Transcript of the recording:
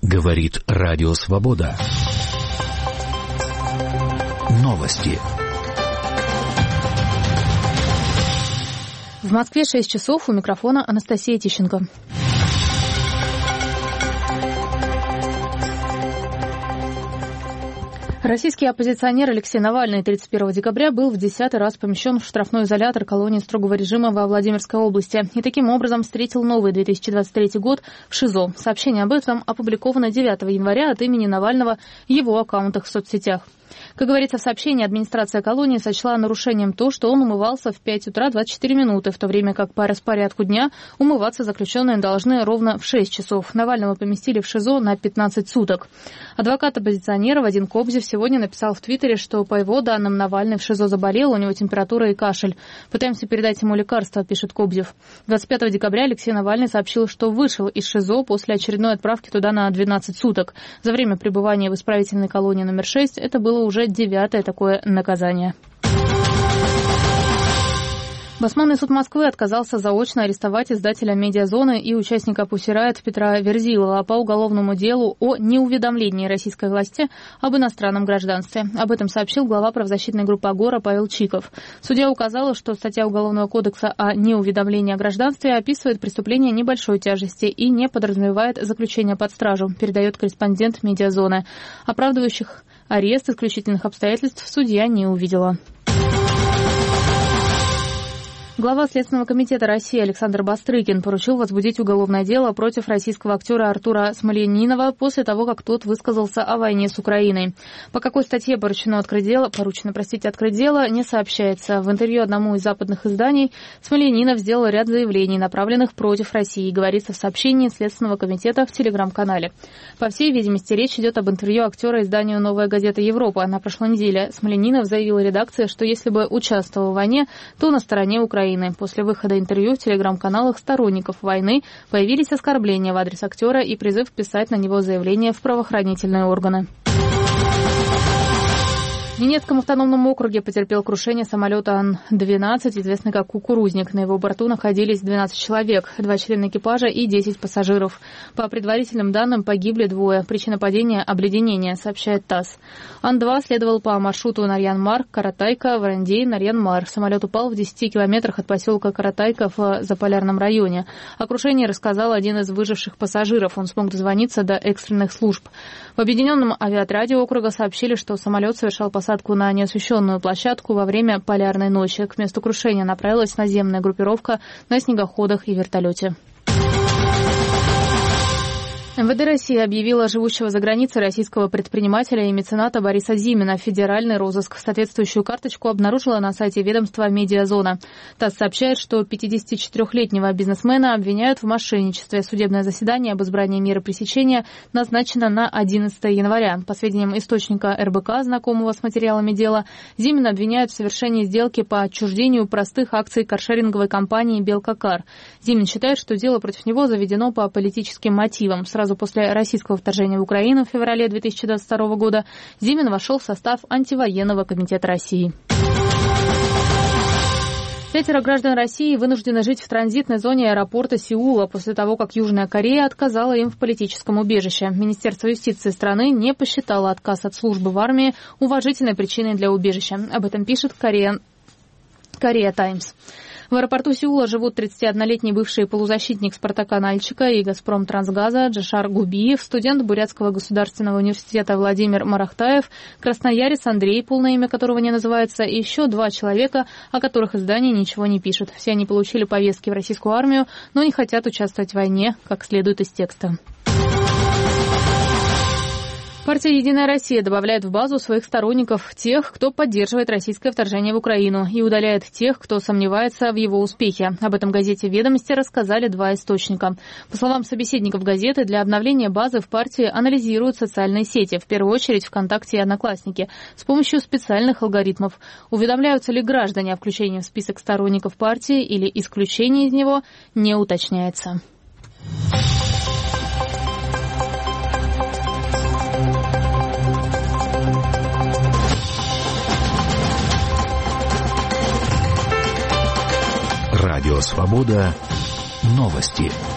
Говорит Радио Свобода. Новости. В Москве 6 часов, у микрофона Анастасия Тищенко. Российский оппозиционер Алексей Навальный 31 декабря был в 10-й раз помещен в штрафной изолятор колонии строгого режима во Владимирской области и таким образом встретил новый 2023 год в ШИЗО. Сообщение об этом опубликовано 9 января от имени Навального в его аккаунтах в соцсетях. Как говорится в сообщении, администрация колонии сочла нарушением то, что он умывался в 5 утра 24 минуты, в то время как по распорядку дня умываться заключенные должны ровно в 6 часов. Навального поместили в ШИЗО на 15 суток. Адвокат оппозиционера Вадим Кобзев сегодня написал в Твиттере, что, по его данным, Навальный в ШИЗО заболел, у него температура и кашель. Пытаемся передать ему лекарства, пишет Кобзев. 25 декабря Алексей Навальный сообщил, что вышел из ШИЗО после очередной отправки туда на 12 суток. За время пребывания в исправительной колонии номер 6 это было уже 9-е такое наказание. Басманный суд Москвы отказался заочно арестовать издателя «Медиазоны» и участника «Пусси Райот» Петра Верзилова по уголовному делу о неуведомлении российской власти об иностранном гражданстве. Об этом сообщил глава правозащитной группы «Агора» Павел Чиков. Судья указала, что статья Уголовного кодекса о неуведомлении о гражданстве описывает преступление небольшой тяжести и не подразумевает заключение под стражу, передает корреспондент «Медиазоны». Оправдывающих арест исключительных обстоятельств судья не увидела. Глава Следственного комитета России Александр Бастрыкин поручил возбудить уголовное дело против российского актера Артура Смольянинова после того, как тот высказался о войне с Украиной. По какой статье поручено открыть дело, не сообщается. В интервью одному из западных изданий Смольянинов сделал ряд заявлений, направленных против России, говорится в сообщении Следственного комитета в Телеграм-канале. По всей видимости, речь идет об интервью актера изданию «Новая газета Европа». На прошлой неделе Смольянинов заявил редакции, что если бы участвовал в войне, то на стороне Украины. После выхода интервью в телеграм-каналах сторонников войны появились оскорбления в адрес актера и призыв писать на него заявление в правоохранительные органы. В Ненецком автономном округе потерпел крушение самолета Ан-12, известный как «Кукурузник». На его борту находились 12 человек, 2 члена экипажа и 10 пассажиров. По предварительным данным, погибли 2. Причина падения – обледенение, сообщает ТАСС. Ан-2 следовал по маршруту Нарьян-Мар, Каратайка, Варандей, Нарьян-Мар. Самолет упал в 10 километрах от поселка Каратайка в Заполярном районе. О крушении рассказал один из выживших пассажиров. Он смог дозвониться до экстренных служб. В объединенном авиаотряде округа сообщили, что самолет совершал посадку на неосвещенную площадку во время полярной ночи. К месту крушения направилась наземная группировка на снегоходах и вертолете. МВД России объявила живущего за границей российского предпринимателя и мецената Бориса Зимина в федеральный розыск. Соответствующую карточку обнаружила на сайте ведомства «Медиазона». ТАСС сообщает, что 54-летнего бизнесмена обвиняют в мошенничестве. Судебное заседание об избрании меры пресечения назначено на 11 января. По сведениям источника РБК, знакомого с материалами дела, Зимина обвиняют в совершении сделки по отчуждению простых акций каршеринговой компании «Белкакар». Зимин считает, что дело против него заведено по политическим мотивам. Сразу после российского вторжения в Украину в феврале 2022 года Зимин вошел в состав антивоенного комитета России. 5 граждан России вынуждены жить в транзитной зоне аэропорта Сеула после того, как Южная Корея отказала им в политическом убежище. Министерство юстиции страны не посчитало отказ от службы в армии уважительной причиной для убежища. Об этом пишет Korea Times. В аэропорту Сеула живут 31-летний бывший полузащитник «Спартака» Нальчика и «Газпром-Трансгаза» Джашар Губиев, студент Бурятского государственного университета Владимир Марахтаев, красноярец Андрей, полное имя которого не называется, и еще 2 человека, о которых издание ничего не пишет. Все они получили повестки в российскую армию, но не хотят участвовать в войне, как следует из текста. Партия «Единая Россия» добавляет в базу своих сторонников тех, кто поддерживает российское вторжение в Украину, и удаляет тех, кто сомневается в его успехе. Об этом газете «Ведомости» рассказали 2 источника. По словам собеседников газеты, для обновления базы в партии анализируют социальные сети, в первую очередь ВКонтакте и Одноклассники, с помощью специальных алгоритмов. Уведомляются ли граждане о включении в список сторонников партии или исключении из него, не уточняется. Радио Свобода. Новости.